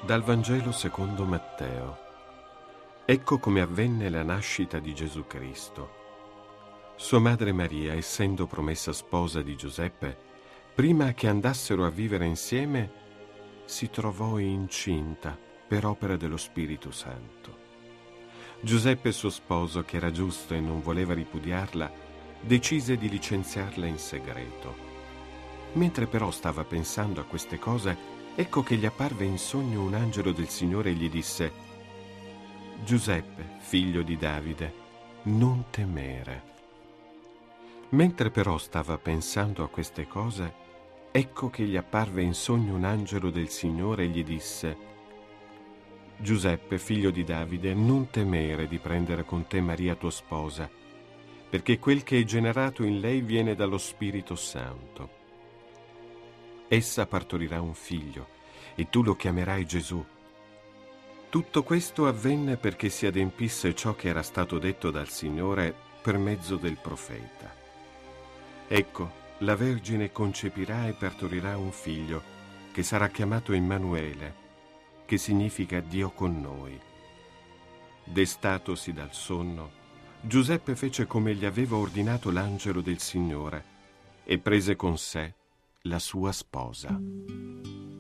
Dal Vangelo secondo Matteo. Ecco come avvenne la nascita di Gesù Cristo. Sua madre Maria, essendo promessa sposa di Giuseppe, prima che andassero a vivere insieme, si trovò incinta per opera dello Spirito Santo. Giuseppe, suo sposo, che era giusto e non voleva ripudiarla, decise di licenziarla in segreto. Mentre però stava pensando a queste cose, ecco che gli apparve in sogno un angelo del Signore e gli disse: Giuseppe, figlio di Davide, non temere. Mentre però stava pensando a queste cose, ecco che gli apparve in sogno un angelo del Signore e gli disse: Giuseppe, figlio di Davide, non temere di prendere con te Maria tua sposa, perché quel che è generato in lei viene dallo Spirito Santo. Essa partorirà un figlio, e tu lo chiamerai Gesù. Tutto questo avvenne perché si adempisse ciò che era stato detto dal Signore per mezzo del profeta. Ecco, la Vergine concepirà e partorirà un figlio, che sarà chiamato Emmanuele, che significa Dio con noi. Destatosi dal sonno, Giuseppe fece come gli aveva ordinato l'angelo del Signore e prese con sé la sua sposa.